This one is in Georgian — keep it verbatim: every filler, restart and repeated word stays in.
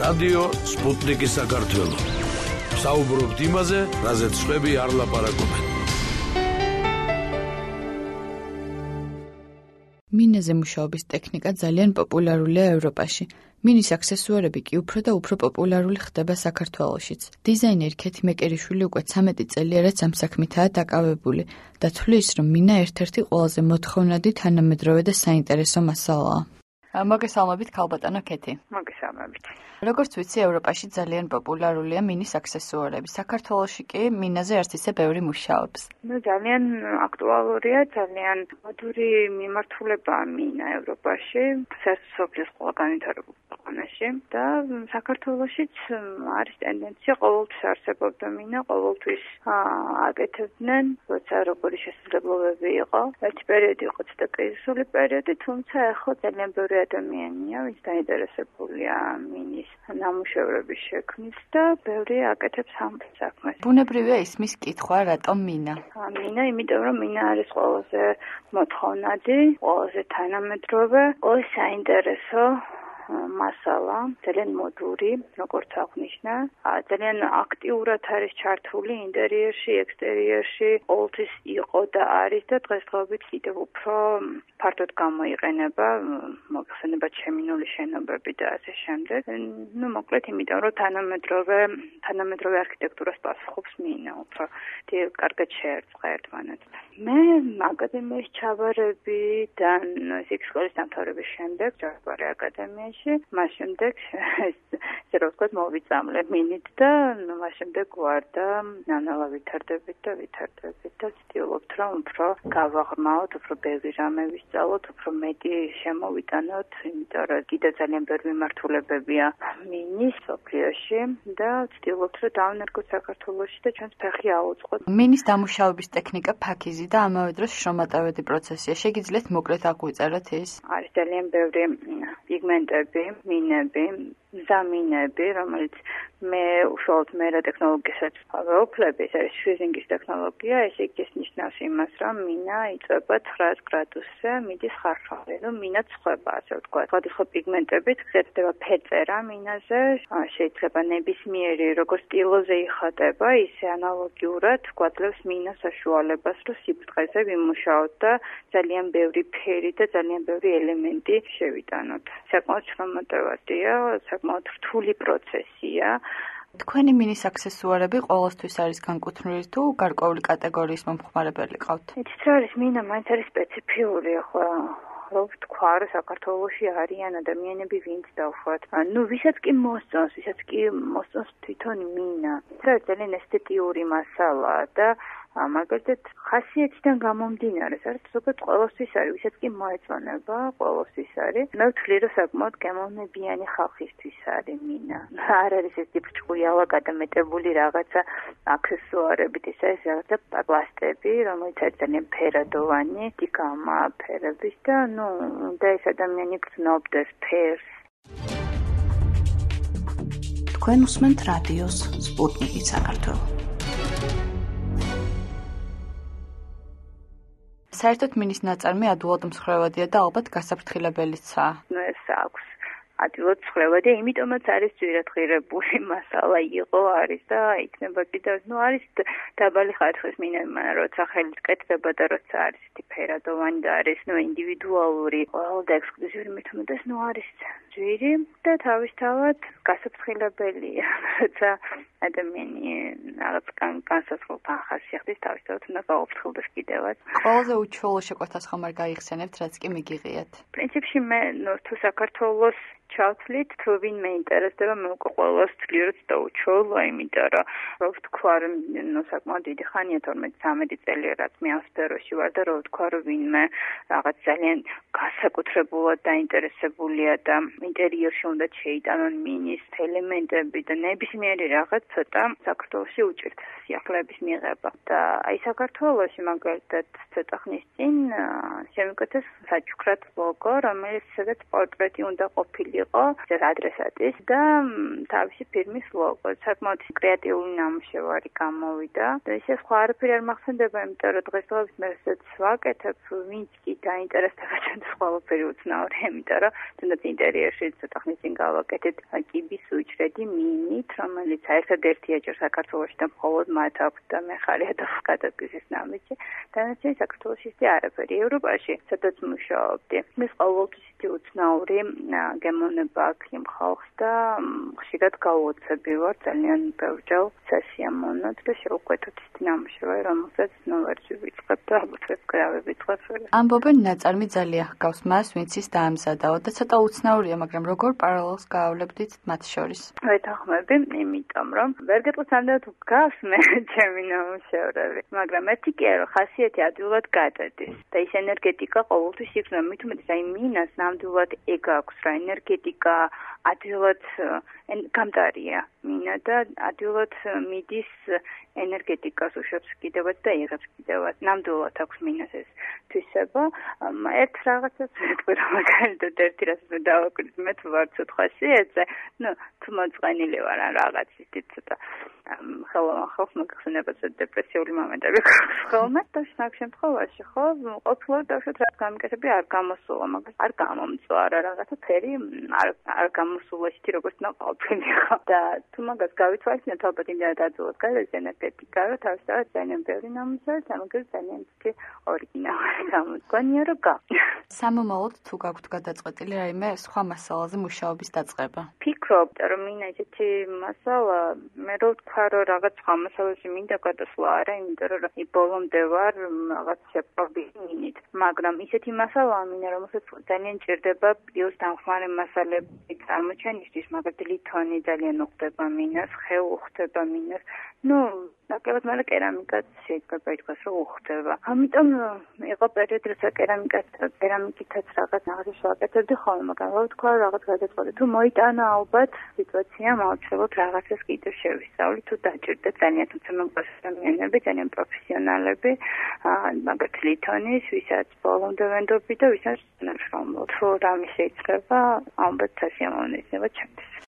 რადიო სპუტნიკი საქართველო. საუბრობთ იმაზე, რაზეც სხვები არ ლაპარაკობენ. მინაზე მუშაობის ტექნიკა ძალიან პოპულარულია ევროპაში. მინის აქსესუარები კი უფრო და უფრო პოპულარული ხდება საქართველოშიც. დიზაინერი ქეთი მეკერიშვილი უკვე ცამეტი წელია, რაც ამ საქმითაა დაკავებული და თვლის, რომ მინა ერთ-ერთი ყველაზე მოთხოვნადი, თანამედროვე და საინტერესო მასალაა. მოგესალმებით, ქალბატონო ქეთი. მოგესალმებით. როგორც ვიცი, ევროპაში ძალიან პოპულარულია მინის აქსესუარები. საქართველოში კი მინაზე არც ისე ბევრი მუშაობს. ნუ ძალიან აქტუალურია, ძალიან მოდური მიმართულებაა მინა ევროპაში, სასოფლის ყველა განვითარებულ ქვეყანაში და საქართველოშიც არის ტენდენცია ყოველთვის არსებობდა მინა, ყოველთვის აკეთებდნენ, როცა როგორი შესაძლებლობები იყო. ერთი პერიოდი იყო ცოტა კრიზისული პერიოდი, თუმცა ახლა ძალიან ბევრი ადამიანია, ვინც დაინტერესებულია მინის ნამუშევრების შექმნის და ბევრი აკეთებს ამ საქმეს. ბუნებრივია ისმის კითხვა, რატომ მინა? მინა, იმიტომ რომ მინა არის ყველაზე მოთხოვნადი, ყველაზე თანამედროვე, ყველაზე საინტერესო მასალა, ძალიან მოდური, როგორც აღნიშნა, ძალიან აქტიურად არის ჩართული ინტერიერში, ექსტერიერში, ყოველთვის იყო და არის და დღესდღეობით კიდევ უფრო ფართოდ გამოიყენება, მოიხსენებათ შემინული შენობები და ასე შემდეგ. ნუ მოკლედ, იმიტომ რომ თანამედროვე, თანამედროვე არქიტექტურას პასუხობს მინა, უფრო კარგად შეერწყა ერთმანეთს. მე აკადემიის ჩავარებიდან, ისიქ სკოლის დამთავრების შემდეგ, ჩავარე აკადემიაში. მას შემდეგ ესე რომ ვთქვათ მოვიწამლე მინით და მას შემდეგ ვარ და ნანალა ვითარდებით და ვითარდებით და ვცდილობთ რომ უფრო გავაღრმავოთ, უფრო ბევრი რამე ვისწავლოთ, უფრო მეტი შემოვიტანოთ, იმიტომ რომ კიდევ ძალიან ბევრი მიმართულებებია მინის სოფლიოში და ვცდილობთ რომ დავნერგოთ საქართველოში და ჩვენს ფეხი აუწყოთ. მინის დამუშავების ტექნიკა ფაქიზი და ამავე დროს შრომატევადი პროცესია. შეგიძლიათ მოკლედ აგვიწეროთ ის? არის ძალიან ბევრი პიგმენტები, მინები, ზამინები, რომელიც მე უშუალოდ მერა ტექნოლოგიასაც ვეუფლებ, ეს არის შვიზინგის ტექნოლოგია, ეს იქ ნიშნავს იმას, რომ მინა იწვება ცხრაას გრადუსზე, მიდის ხარხალი, რომ მინა ცხვება, ასე ვთქვათ. სხვადასხვა პიგმენტებით ხდება ფერწერა მინაზე, შეიძლება ნებისმიერი, როგორც სტილოზე იხატება, ისე ანალოგიურად გვაძლევს მინა საშუალებას, რომ სიბრტყეზე ვიმუშაოთ და ძალიან ბევრი ფერი და ძალიან ბევრი ელემენტი შევიტანოთ. საკმაოდ შრომატევადია, საკმაოდ რთული პროცესია. თქვენი მინის აქსესუარები ყოველთვის არის განკუთვნილი თუ გარკვეული კატეგორიის მომხმარებელი ყავთ? იცით რა არის, მინა მაინც არის სპეციფიური, ახლა რო ვთქვა, რომ საქართველოში არიან ადამიანები, ვინც დავხვათ. ნუ ვისაც კი მოსწონს, ვისაც კი მოსწონს თვითონ მინა. რა ძალიან ესთეტიური მასალაა და მაგალითად ხასიათიდან გამომდინარე, საერთოდ ზოგადად ყოველთვის არის, ვისაც კი მოეწონება, ყოველთვის არის. მე ვთვლი, რომ საკმაოდ გემოვნებიანი ხალხისთვის არის მინა. არ არის ეს ბრჭყუიალა გადამეტებული რაღაცა აქსესუარებით, ეს არის რაღაცა პლასტები, რომელიც არის ძალიან ფერადოვანი, ტიკამა ფერების და ნუ და ეს ადამიანი გრძნობდეს ფერს. თქვენ უსმენთ რადიოს სპუტნიკი საქართველო. საერთოდ მინის ნაწარმი ადვილად მსხვერპლადია და ალბათ გასაფრთხილებელიცაა. ნუ ეს აქვს ადვილად მსხვერპლადია, იმიტომაც არის ძვირადღირებული მასალა იყო, არის და იქნება კიდევ, ნუ არის დაბალი ხარისხის მინა, მაგრამ როცა ხელით კეთდება და როცა არის ისეთი ფერადოვანი და არის ნუ ინდივიდუალური, ყველა და ექსკლუზიური მეთოდით, ნუ არის ძვირი და თავისთავად გასაფრთხილებელია, როცა ადამიანი რაღაც განსაზღვრულთან ხასიათის თავისთავად უნდა გაუფრთხილდეს კიდევაც. ყველაზე უჩვეულო შეკვეთას ხომ არ გაიხსენებთ, რაც კი მიგიღიათ? პრინციპში მე თუ საქართველოს ჩავთვლით, თუ ვინმე ინტერესდება, მე უკვე ყველას ვთვლი, რომ დაუჩვეულო, იმიტომ რომ რო ვთქვა, რომ ნუ საკმაოდ დიდი ხანია, თორმეტი ცამეტი წელი რაც მე ამ სფეროში ვარ და რო ვთქვა, რომ ვინმე რაღაც ძალიან განსაკუთრებულად დაინტერესებულია და ინტერიერში უნდა შეიტანონ მინის ელემენტები და ნებისმიერი რაღაც ცოტა საქართველოში უჭირთ სიახლეების მიღება. და აი საქართველოში მაგალითად ცოტა ხნის წინ შემიკეთეს საჩუქრად ლოგო, რომელიც სადაც პორტრეტი უნდა ყოფილიყო ეს ადრესატის და თავისი ფირმის ლოგო. საკმაოდ კრეატიული ნამუშევარი გამოვიდა. და ისე სხვა არაფერი არ მახსენდება, იმიტომ რომ დღესდღეობით მე რასაც ვაკეთებ, ვინც კი დაინტერესდება, ჩვენთვის ყველაფერი უცნაურია, იმიტომ რომ თუნდაც ინტერიერში შემდგომში ცოტა ხნის წინ გავაკეთეთ კიბის უჯრედი მინით, რომელიც ერთადერთია ჯერ საქართველოში და მხოლოდ მათ აქვს და მე ხარია და გადადგზის ნამიჯი. დანარჩენი საქართველოში ისე არაფერი. ევროპაში სადაც მუშაობდი, მე ყოველთვის ისეთი უცნაური გემოვნება აქვს იმ ხალხს და ხშირად გავუოცები ვარ ძალიან ბევრჯერ სასიამოვნოდ და შევყვეთოთ ის ნამუშევარი, რომელსაც ნუ ვერც ვიწყებ და ალბათ ვერ გავივიწყებ. ამბობენ ნაწარმი ძალიან ჰგავს მას, ვინც ის დაამზადაო და ცოტა უცნაურია, მაგრამ როგორ პარალელს გაავლებდით მათ შორის? ვეთანხმები, იმიტომ რომ ვერ გეტყვით სამდენად ჰგავს მე ჩემი ნამუშევრები, მაგრამ ერთი კი არა, ხასიათი ადვილად გადადის და ის ენერგეტიკა ყოველთვის იქნება, მით უმეტეს აი მინას ნამდვილად ეგ აქვს რა, ენერგეტიკა ადვილად გამტარია მინა და ადვილად მიდის ენერგეტიკას უშვებს კიდევაც და იღებს კიდევაც. ნამდვილად აქვს მინას ეს თვისება. ერთ რაღაცას ვეთქვი რომ მაგალითად ერთი რასაც მე დავაკვირდით, მე თუ ვარ ცოტა ხასიათზე, ნუ თუ მოწყენილი ვარ ან რაღაც ისეთ ცოტა ხელოვან ხალხს მოგხსენება ცოტა დეპრესიული მომენტები გვაქვს ხოლმე და შნაკ შემთხვევაში ხო ყოფილად დავშოთ რა გამიკეთები არ გამოსულა, მაგრამ არ გამომწვა რა რაღაცა ფერი არ არ გამოსულა ისეთი როგორც ნაყოფილი ხო და თუ მაგას გავითვალისწინებთ ალბათ იმდენად ადვილად გადადის ენერგეტიკა რომ თავისთავად ძალიან ბევრი ნამუშევარი სამაგერ ძალიან ისეთი ორიგინალური გამოდგენია რომ გა სამომავლოდ თუ გაქვთ გადაწყვეტილი რაიმე სხვა მასალაზე მუშაობის დაწყება? ფიქრობ რომ მინდა ისეთი მასალა მე რო ვთქვა რომ რაღაც სხვა მასალაში მინდა გადასვლა არა იმიტომ რომ ბოლომდე ვარ რაღაც შეპყრობილი მინით მაგრამ ისეთი მასალა მინდა რომელსაც ძალიან ჭირდება პლუს დამხმარე მასალები წარმოჩენისთვის მაგალითად ლითონი ძალიან უხდება მინას ხე უხდება მინას ნუ ნაკლებად მალე კერამიკაც შეიძლება ითქვას რომ უხდება ამიტომ იყო პერიოდი როცა კერამიკას კერამიკითაც რაღაც რაღაცა შევაკეთებდი ხოლმე მაგრამ რა ვთქვა რაღაც გადაწყვეტე თუ მოიტანა ალბათ სიტუაცია მოვცელოთ რაღაცას კიდევ შევისწავლი თუ დაჭირდა ძალიან თუმცა მოგწესრიგებები ძალიან პროფესიონალები მაგათ ლითონის ვისაც ბოლომდე ვენდობი და ვისაც ნაშრომობ თუ რამე შეიძლება ალბათ სასიამოვნო იქნება ჩემთვის